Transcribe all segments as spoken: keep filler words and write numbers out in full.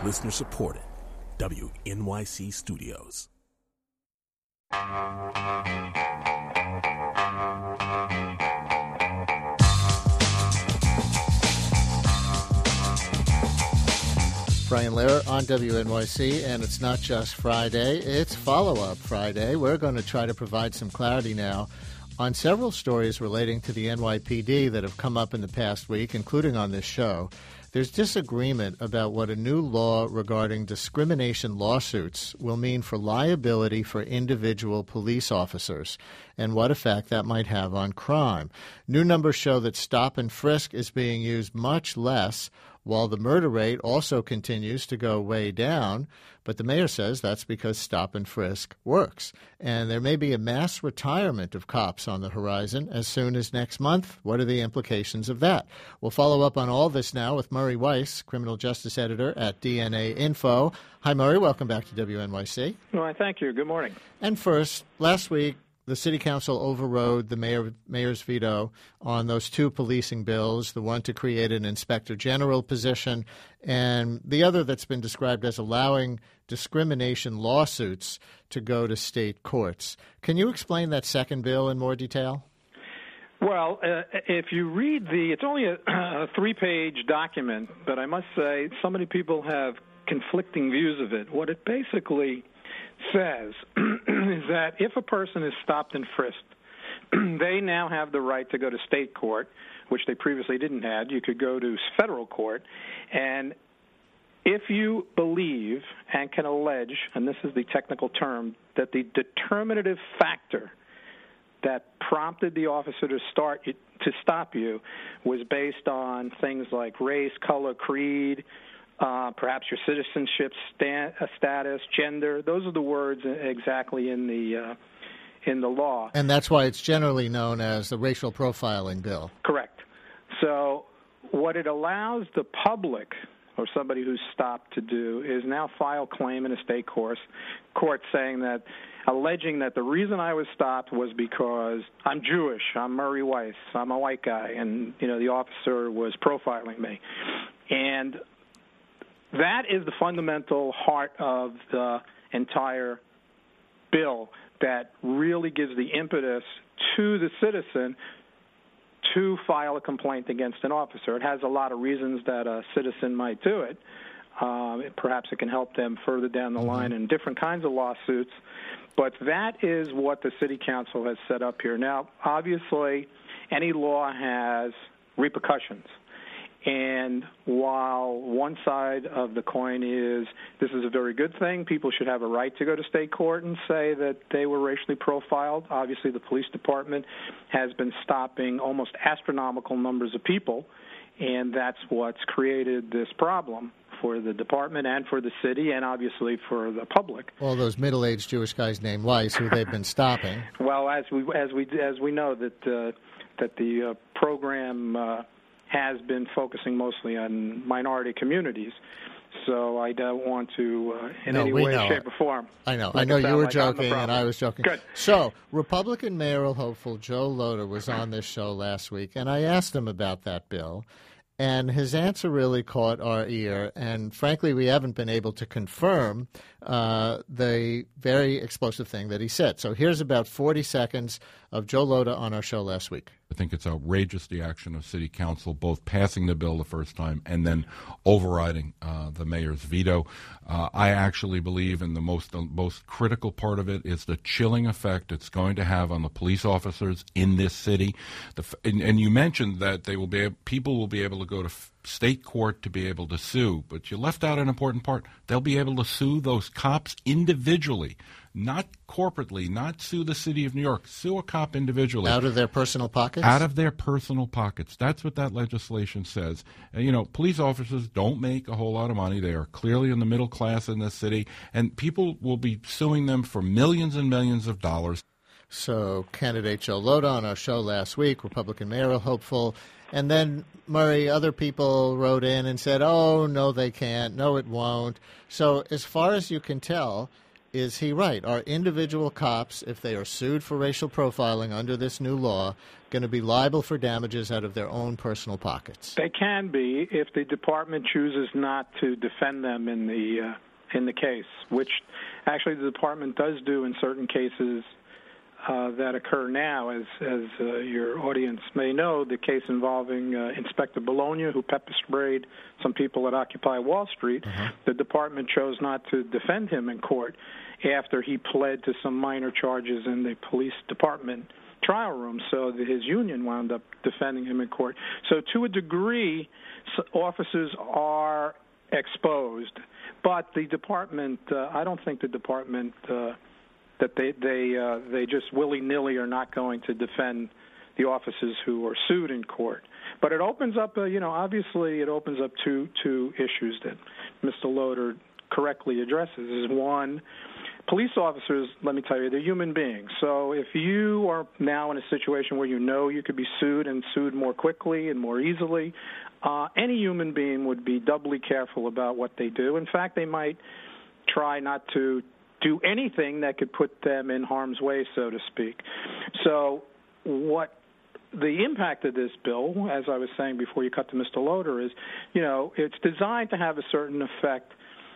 Listener supported. W N Y C Studios. Brian Lehrer on W N Y C, and it's not just Friday, it's Follow-Up Friday. We're going to try to provide some clarity now on several stories relating to the N Y P D that have come up in the past week, including on this show. There's disagreement about what a new law regarding discrimination lawsuits will mean for liability for individual police officers and what effect that might have on crime. New numbers show that stop and frisk is being used much less, while the murder rate also continues to go way down. But the mayor says that's because stop and frisk works. And there may be a mass retirement of cops on the horizon as soon as next month. What are the implications of that? We'll follow up on all this now with Murray Weiss, criminal justice editor at D N A Info. Hi, Murray. Welcome back to W N Y C. Well, thank you. Good morning. And first, last week, the city council overrode the mayor, mayor's veto on those two policing bills, the one to create an inspector general position and the other that's been described as allowing discrimination lawsuits to go to state courts. Can you explain that second bill in more detail? Well, uh, if you read the, it's only a, a three-page document, but I must say so many people have conflicting views of it. What it basically says is that if a person is stopped and frisked, they now have the right to go to state court, which they previously didn't have. You could go to federal court, and if you believe and can allege, and this is the technical term, that the determinative factor that prompted the officer to start to stop you was based on things like race, color, creed, Uh, perhaps your citizenship sta- status, gender. Those are the words exactly in the uh, in the law. And that's why it's generally known as the racial profiling bill. Correct. So what it allows the public or somebody who's stopped to do is now file claim in a state court, court saying that, alleging that the reason I was stopped was because I'm Jewish, I'm Murray Weiss, I'm a white guy, and you know the officer was profiling me. And that is the fundamental heart of the entire bill that really gives the impetus to the citizen to file a complaint against an officer. It has a lot of reasons that a citizen might do it. Um, perhaps it can help them further down the line in different kinds of lawsuits. But that is what the city council has set up here. Now, obviously, any law has repercussions. And while one side of the coin is this is a very good thing, people should have a right to go to state court and say that they were racially profiled. Obviously, the police department has been stopping almost astronomical numbers of people, and that's what's created this problem for the department and for the city and obviously for the public. All those middle-aged Jewish guys named Weiss who they've been stopping. Well, as we as we as we know that uh, that the uh, program uh, has been focusing mostly on minority communities. So I don't want to, uh, in no, any way, know. shape, or form. I know. I know you were like joking and I was joking. Good. So, Republican mayoral hopeful Joe Lhota was on this show last week, and I asked him about that bill. And his answer really caught our ear. And frankly, we haven't been able to confirm uh, the very explosive thing that he said. So here's about forty seconds of Joe Lhota on our show last week. I think it's outrageous, the action of City Council, both passing the bill the first time and then overriding uh, the mayor's veto. Uh, I actually believe in the most the most critical part of it is the chilling effect it's going to have on the police officers in this city. The, and, and you mentioned that they will be people will be able to go to f- state court to be able to sue, but you left out an important part. They'll be able to sue those cops individually, not corporately, not sue the city of New York, sue a cop individually. Out of their personal pockets? Out of their personal pockets. That's what that legislation says. And, you know, police officers don't make a whole lot of money. They are clearly in the middle class in this city, and people will be suing them for millions and millions of dollars. So candidate Joe Lhota on our show last week, Republican mayoral hopeful. And then, Murray, other people wrote in and said, oh, no, they can't. No, it won't. So as far as you can tell, is he right? Are individual cops, if they are sued for racial profiling under this new law, going to be liable for damages out of their own personal pockets. They can be if the department chooses not to defend them in the uh, in the case, which actually the department does do in certain cases uh, that occur now. As as uh, your audience may know, the case involving uh, Inspector Bologna, who pepper sprayed some people at Occupy Wall Street, uh-huh. the department chose not to defend him in court after he pled to some minor charges in the police department trial room, so that his union wound up defending him in court. So to a degree, officers are exposed, but the department, uh, I don't think the department, uh, that they they uh, they just willy-nilly are not going to defend the officers who are sued in court. But it opens up, uh, you know, obviously it opens up two two issues that Mister Loader correctly addresses. Is one, police officers, let me tell you, they're human beings. So if you are now in a situation where you know you could be sued and sued more quickly and more easily, uh, any human being would be doubly careful about what they do. In fact, they might try not to do anything that could put them in harm's way, so to speak. So what the impact of this bill, as I was saying before you cut to Mister Loader, is, you know, it's designed to have a certain effect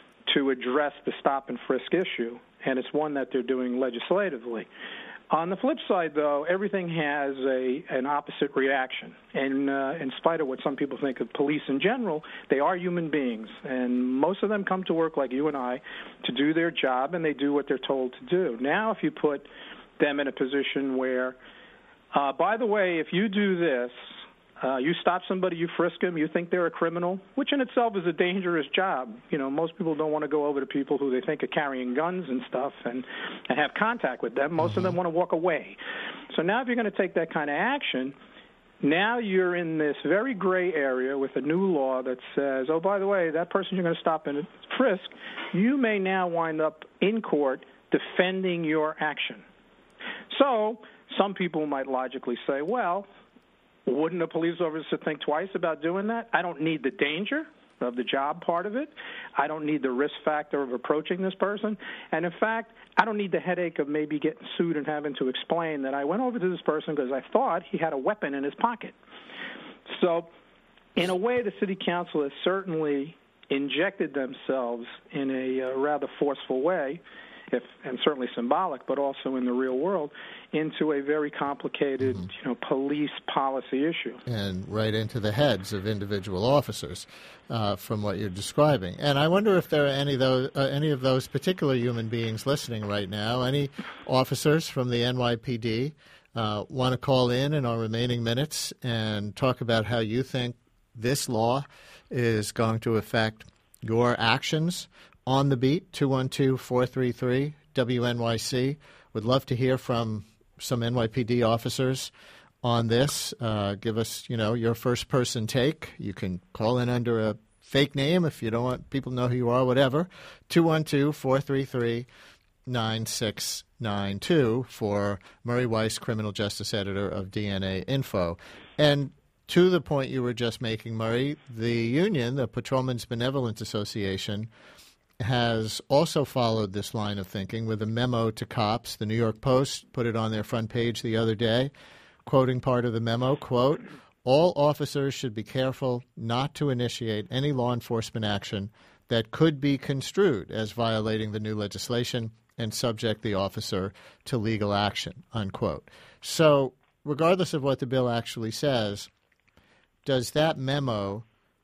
to address the stop and frisk issue, and it's one that they're doing legislatively. On the flip side, though, everything has a an opposite reaction. And uh, in spite of what some people think of police in general, they are human beings, and most of them come to work like you and I to do their job, and they do what they're told to do. Now, if you put them in a position where, uh, by the way, if you do this, Uh, you stop somebody, you frisk them, you think they're a criminal, which in itself is a dangerous job. You know, most people don't want to go over to people who they think are carrying guns and stuff and, and have contact with them. Most mm-hmm. of them want to walk away. So now if you're going to take that kind of action, now you're in this very gray area with a new law that says, oh, by the way, that person you're going to stop and frisk, you may now wind up in court defending your action. So some people might logically say, well, wouldn't a police officer think twice about doing that? I don't need the danger of the job part of it. I don't need the risk factor of approaching this person. And, in fact, I don't need the headache of maybe getting sued and having to explain that I went over to this person because I thought he had a weapon in his pocket. So, in a way, the city council has certainly injected themselves in a uh, rather forceful way, if, and certainly symbolic, but also in the real world, into a very complicated, mm-hmm. you know, police policy issue. And right into the heads of individual officers, uh, from what you're describing. And I wonder if there are any of those, uh, any of those particular human beings listening right now, any officers from the N Y P D uh, want to call in in our remaining minutes and talk about how you think this law is going to affect your actions on the beat. Two one two, four three three, W N Y C. Would love to hear from some N Y P D officers on this. Uh, give us, you know, your first-person take. You can call in under a fake name if you don't want people to know who you are, whatever. two one two, four three three, nine six nine two for Murray Weiss, criminal justice editor of D N A Info. And to the point you were just making, Murray, the union, the Patrolmen's Benevolent Association, has also followed this line of thinking with a memo to cops. The New York Post put it on their front page the other day, quoting part of the memo, quote, all officers should be careful not to initiate any law enforcement action that could be construed as violating the new legislation and subject the officer to legal action, unquote. So regardless of what the bill actually says, does that memo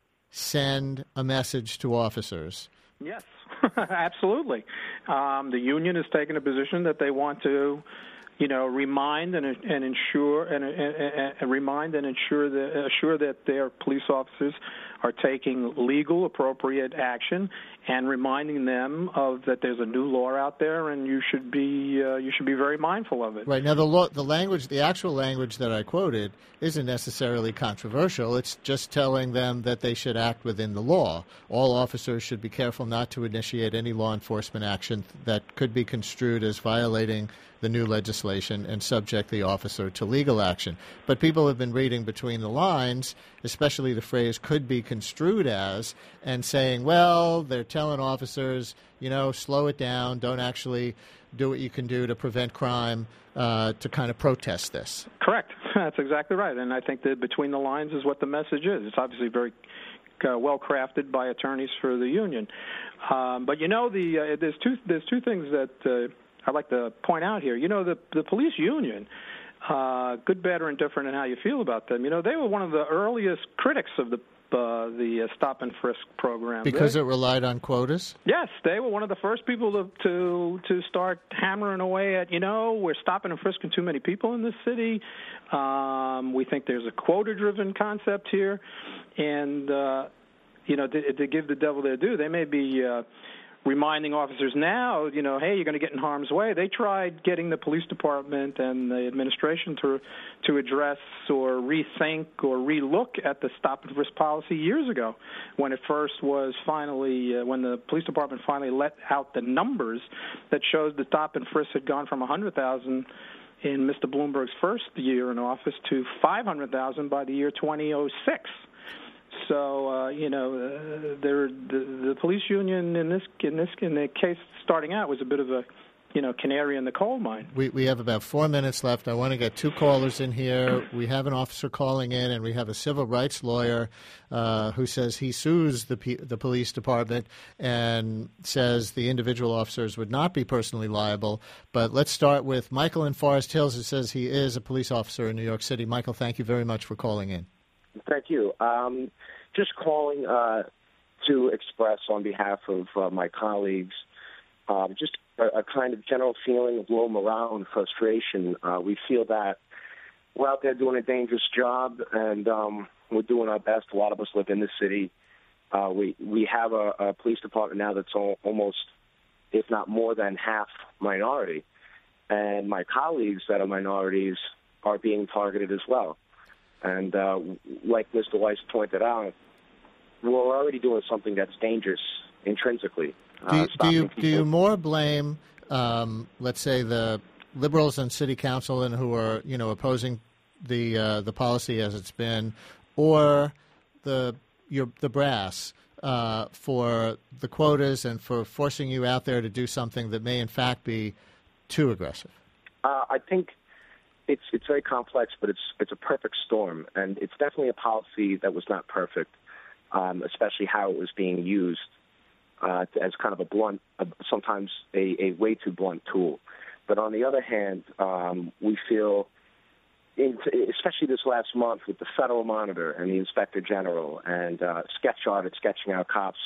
send a message to officers? Yes. Absolutely. Um, the union has taken a position that they want to, you know, remind and, and ensure and, and, and remind and ensure that assure that their police officers are taking legal, appropriate action, and reminding them of that there's a new law out there, and you should be uh, you should be very mindful of it. Right. Now, the law, the language, the actual language that I quoted isn't necessarily controversial. It's just telling them that they should act within the law. All officers should be careful not to initiate any law enforcement action that could be construed as violating the new legislation and subject the officer to legal action. But people have been reading between the lines, especially the phrase could be construed as, and saying, well, they're telling officers, you know, slow it down, don't actually do what you can do to prevent crime, uh, to kind of protest this. Correct. That's exactly right, and I think that between the lines is what the message is. It's obviously very uh, well crafted by attorneys for the union. Um, but you know, the uh, there's two there's two things that uh, I'd like to point out here. You know, the the police union, uh, good, bad, or indifferent, and how you feel about them. You know, they were one of the earliest critics of the uh, the uh, stop and frisk program because they, it relied on quotas. Yes, they were one of the first people to to to start hammering away at. You know, we're stopping and frisking too many people in this city. Um, we think there's a quota-driven concept here, and uh, you know, to, to give the devil their due, they may be uh, reminding officers now, you know, hey, you're going to get in harm's way. They tried getting the police department and the administration to to address or rethink or relook at the stop and frisk policy years ago, when it first was finally, uh, when the police department finally let out the numbers that showed the stop and frisk had gone from one hundred thousand in Mister Bloomberg's first year in office to five hundred thousand by the year twenty oh six. So uh, you know, uh, there, the, the police union in this in this in the case starting out was a bit of a, you know, canary in the coal mine. We we have about four minutes left. I want to get two callers in here. We have an officer calling in, and we have a civil rights lawyer uh, who says he sues the P- the police department and says the individual officers would not be personally liable. But let's start with Michael in Forest Hills, who says he is a police officer in New York City. Michael, thank you very much for calling in. Thank you. Um, just calling uh, to express on behalf of uh, my colleagues uh, just a, a kind of general feeling of low morale and frustration. Uh, we feel that we're out there doing a dangerous job, and um, we're doing our best. A lot of us live in the city. Uh, we we have a, a police department now that's all, almost, if not more than half minority, and my colleagues that are minorities are being targeted as well. And uh, like Mister Weiss pointed out, we're already doing something that's dangerous intrinsically. Uh, do, you, do you people. do you more blame, um, let's say, the liberals on city council and who are, you know, opposing the uh, the policy as it's been, or the your the brass uh, for the quotas and for forcing you out there to do something that may in fact be too aggressive? Uh, I think. It's it's very complex, but it's it's a perfect storm, and it's definitely a policy that was not perfect, um, especially how it was being used uh, as kind of a blunt, uh, sometimes a, a way too blunt tool. But on the other hand, um, we feel, in, especially this last month with the Federal Monitor and the Inspector General and uh, sketch artists sketching out cops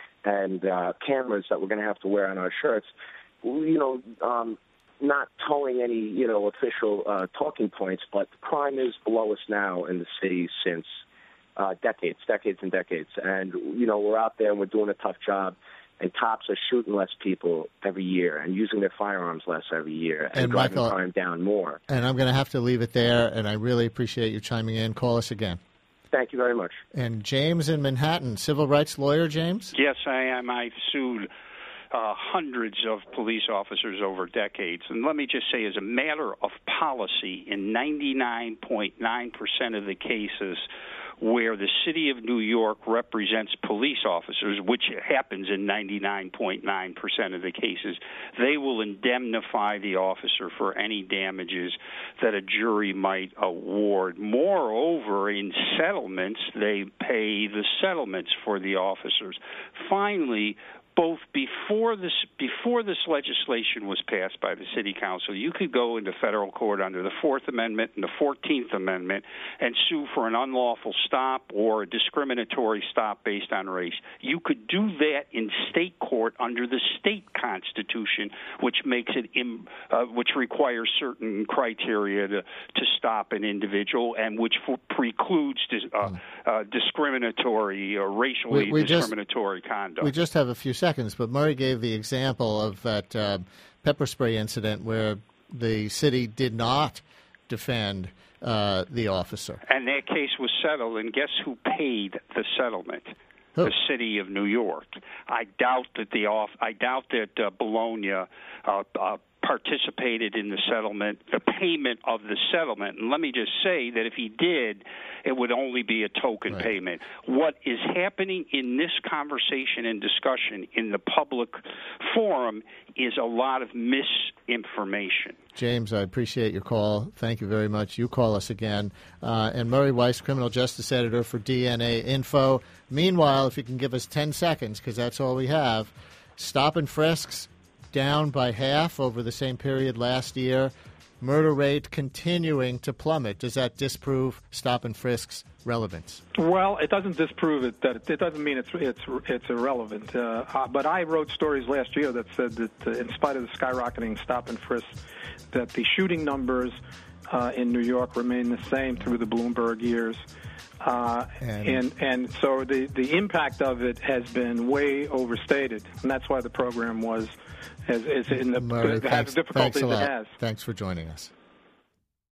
and uh, cameras that we're going to have to wear on our shirts, you know. Um, not towing any, you know, official uh, talking points, but crime is the lowest now in the city since uh, decades, decades and decades. And, you know, we're out there and we're doing a tough job, and cops are shooting less people every year and using their firearms less every year and, and driving Michael, crime down more. And I'm going to have to leave it there, and I really appreciate you chiming in. Call us again. Thank you very much. And James in Manhattan, civil rights lawyer, James? Yes, I am. I've sued Uh, hundreds of police officers over decades. And let me just say, as a matter of policy, in ninety-nine point nine percent of the cases where the city of New York represents police officers, which happens in ninety-nine point nine percent of the cases, they will indemnify the officer for any damages that a jury might award. Moreover, in settlements, they pay the settlements for the officers. Finally, both before this before this legislation was passed by the City Council, you could go into federal court under the Fourth Amendment and the Fourteenth Amendment and sue for an unlawful stop or a discriminatory stop based on race. You could do that in state court under the state constitution, which makes it im, uh, which requires certain criteria to, to stop an individual and which for, precludes dis, uh, uh, discriminatory or racially we, we discriminatory just, conduct. We just have a few seconds, but Murray gave the example of that uh, pepper spray incident where the city did not defend uh, the officer. And that case was settled, and guess who paid the settlement? Who? The city of New York. I doubt that the off. I doubt that uh, Bologna uh, uh, participated in the settlement, the payment of the settlement. And let me just say that if he did, it would only be a token right. payment. What is happening in this conversation and discussion in the public forum is a lot of misinformation. James, I appreciate your call. Thank you very much. You call us again. Uh, and Murray Weiss, criminal justice editor for D N A Info. Meanwhile, if you can give us ten seconds, because that's all we have, stop and frisks down by half over the same period last year. Murder rate continuing to plummet. Does that disprove stop and frisk's relevance? Well, it doesn't disprove it. That it doesn't mean it's it's it's irrelevant. Uh, uh, but I wrote stories last year that said that uh, in spite of the skyrocketing stop and frisk, that the shooting numbers uh, in New York remain the same through the Bloomberg years. Uh, and, and and so the, the impact of it has been way overstated, and that's why the program was as, as in the, Murray, has thanks, the difficulties thanks a lot. it has. Thanks for joining us.